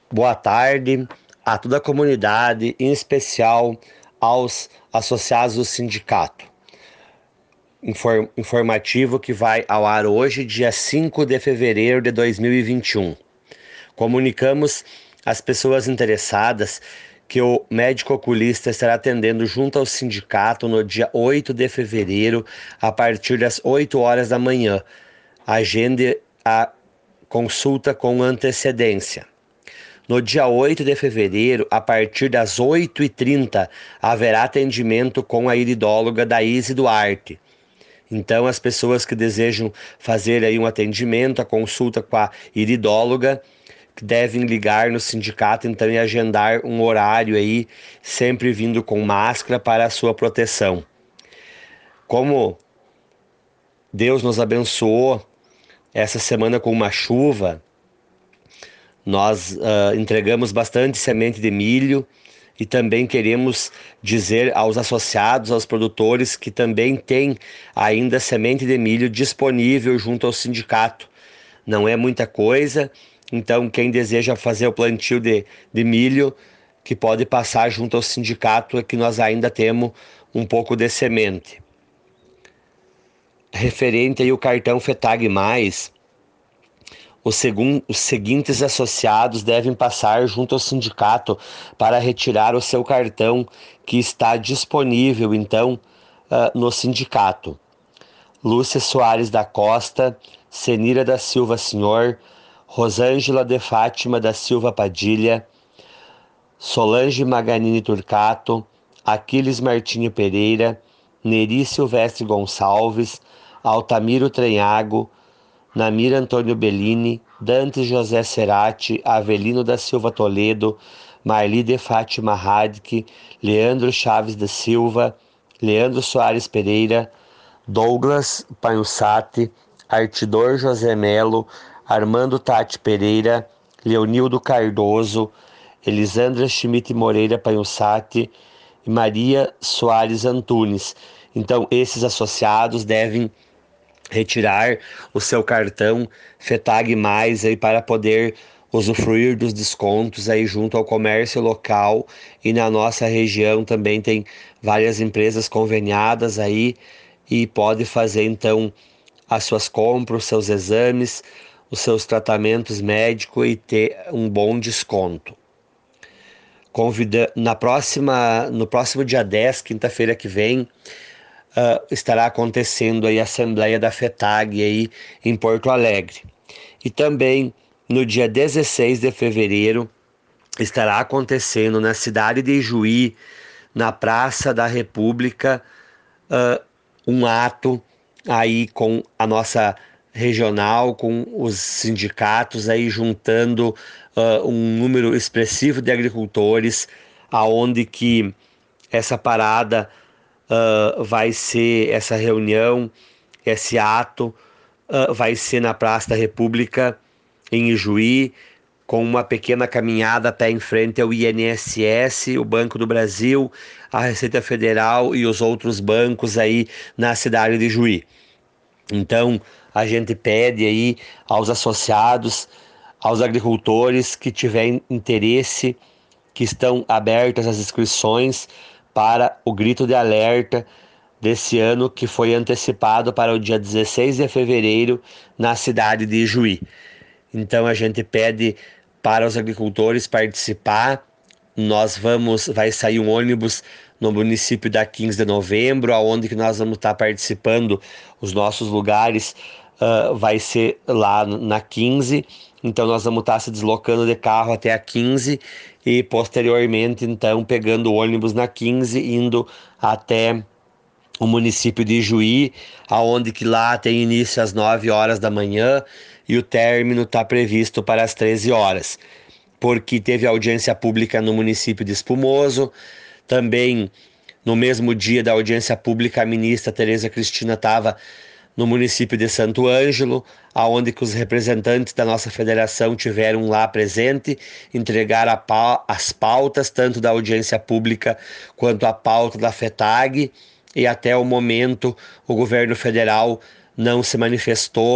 Boa tarde a toda a comunidade, em especial aos associados do sindicato. Informativo que vai ao ar hoje, dia 5 de fevereiro de 2021. Comunicamos às pessoas interessadas que o médico oculista estará atendendo junto ao sindicato no dia 8 de fevereiro, a partir das 8 horas da manhã. Agende a consulta com antecedência. No dia 8 de fevereiro, a partir das 8h30, haverá atendimento com a iridóloga Daíse Duarte. Então, as pessoas que desejam fazer aí um atendimento, a consulta com a iridóloga, devem ligar no sindicato então e agendar um horário aí, sempre vindo com máscara para a sua proteção. Como Deus nos abençoou essa semana com uma chuva, nós entregamos bastante semente de milho e também queremos dizer aos associados, aos produtores, que também tem ainda semente de milho disponível junto ao sindicato. Não é muita coisa, então quem deseja fazer o plantio de milho, que pode passar junto ao sindicato, é que nós ainda temos um pouco de semente. Referente aí o cartão FETAG+, os seguintes associados devem passar junto ao sindicato para retirar o seu cartão, que está disponível então no sindicato: Lúcia Soares da Costa, Senira da Silva Senhor, Rosângela de Fátima da Silva Padilha, Solange Maganini Turcato, Aquiles Martinho Pereira, Neri Silvestre Gonçalves, Altamiro Trenhago, Namir Antônio Bellini, Dante José Cerati, Avelino da Silva Toledo, Marli de Fátima Radke, Leandro Chaves da Silva, Leandro Soares Pereira, Douglas Panhussati, Artidor José Melo, Armando Tati Pereira, Leonildo Cardoso, Elisandra Schmidt Moreira Panhussati e Maria Soares Antunes. Então, esses associados devem retirar o seu cartão FETAG+, aí para poder usufruir dos descontos aí junto ao comércio local, e na nossa região também tem várias empresas conveniadas aí e pode fazer então as suas compras, os seus exames, os seus tratamentos médicos e ter um bom desconto. No próximo dia 10, quinta-feira que vem, estará acontecendo aí a Assembleia da FETAG aí em Porto Alegre. E também no dia 16 de fevereiro estará acontecendo na cidade de Juí, na Praça da República, um ato aí com a nossa regional, com os sindicatos aí juntando um número expressivo de agricultores, aonde que essa parada vai ser, essa reunião, esse ato vai ser na Praça da República, em Ijuí, com uma pequena caminhada até em frente ao INSS, o Banco do Brasil, a Receita Federal e os outros bancos aí na cidade de Ijuí. Então, a gente pede aí aos associados, aos agricultores que tiverem interesse, que estão abertas as inscrições para o grito de alerta desse ano, que foi antecipado para o dia 16 de fevereiro na cidade de Ijuí. Então a gente pede para os agricultores participar. Vai sair um ônibus no município da 15 de novembro, aonde que nós vamos estar participando. Os nossos lugares vai ser lá na 15, então nós vamos estar se deslocando de carro até a 15 e posteriormente então pegando o ônibus na 15, indo até o município de Ijuí, aonde que lá tem início às 9 horas da manhã e o término está previsto para as 13 horas, porque teve audiência pública no município de Espumoso. Também no mesmo dia da audiência pública, a ministra Tereza Cristina estava no município de Santo Ângelo, aonde que os representantes da nossa federação tiveram lá presente, entregar as pautas, tanto da audiência pública quanto a pauta da FETAG, e até o momento o governo federal não se manifestou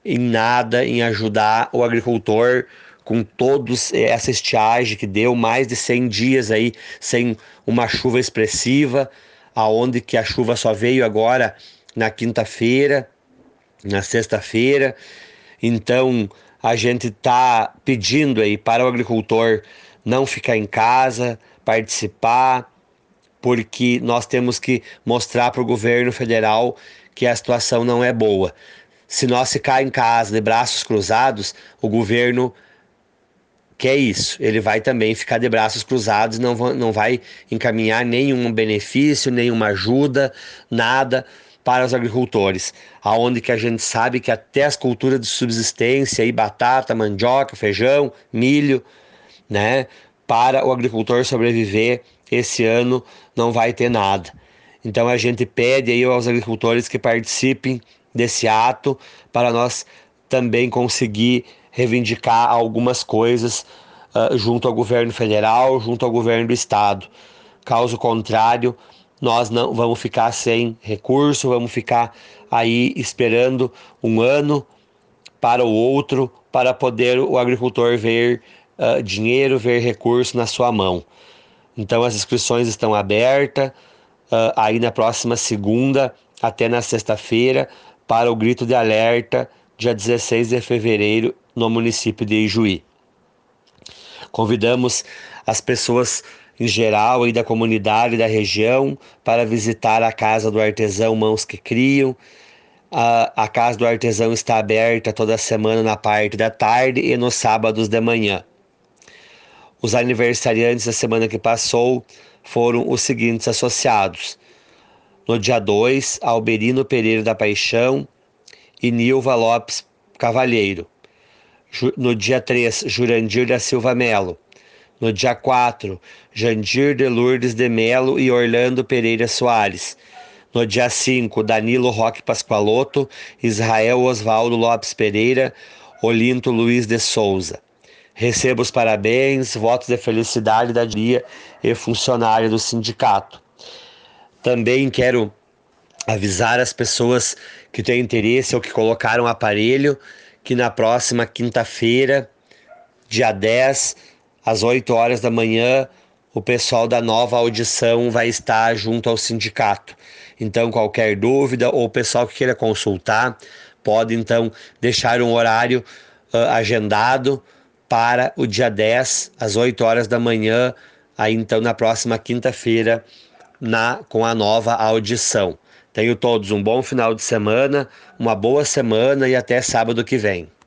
em nada em ajudar o agricultor com todos essa estiagem que deu mais de 100 dias aí sem uma chuva expressiva, aonde que a chuva só veio agora na quinta-feira, na sexta-feira. Então a gente está pedindo aí para o agricultor não ficar em casa, participar, porque nós temos que mostrar para o governo federal que a situação não é boa. Se nós ficar em casa de braços cruzados, o governo quer isso. Ele vai também ficar de braços cruzados, não vai encaminhar nenhum benefício, nenhuma ajuda, nada para os agricultores. Aonde que a gente sabe que até as culturas de subsistência, aí, batata, mandioca, feijão, milho, né, para o agricultor sobreviver esse ano não vai ter nada. Então a gente pede aí aos agricultores que participem desse ato para nós também conseguir reivindicar algumas coisas junto ao governo federal, junto ao governo do estado. Caso contrário, nós não vamos ficar sem recurso, vamos ficar aí esperando um ano para o outro para poder o agricultor ver dinheiro, ver recurso na sua mão. Então as inscrições estão abertas aí na próxima segunda até na sexta-feira para o grito de alerta, dia 16 de fevereiro, no município de Ijuí. Convidamos as pessoas em geral aí da comunidade da região para visitar a Casa do Artesão Mãos que Criam. A Casa do Artesão está aberta toda semana na parte da tarde e nos sábados de manhã. Os aniversariantes da semana que passou foram os seguintes associados. No dia 2, Alberino Pereira da Paixão e Nilva Lopes Cavalheiro. No dia 3, Jurandir da Silva Melo. No dia 4, Jandir de Lourdes de Melo e Orlando Pereira Soares. No dia 5, Danilo Roque Pascoaloto, Israel Osvaldo Lopes Pereira, Olinto Luiz de Souza. Recebo os parabéns, votos de felicidade da dia e funcionário do sindicato. Também quero avisar as pessoas que têm interesse ou que colocaram aparelho que na próxima quinta-feira, dia 10, às 8 horas da manhã, o pessoal da Nova Audição vai estar junto ao sindicato. Então, qualquer dúvida ou o pessoal que queira consultar, pode então deixar um horário agendado para o dia 10, às 8 horas da manhã, aí então na próxima quinta-feira, com a Nova Audição. Tenho todos um bom final de semana, uma boa semana e até sábado que vem.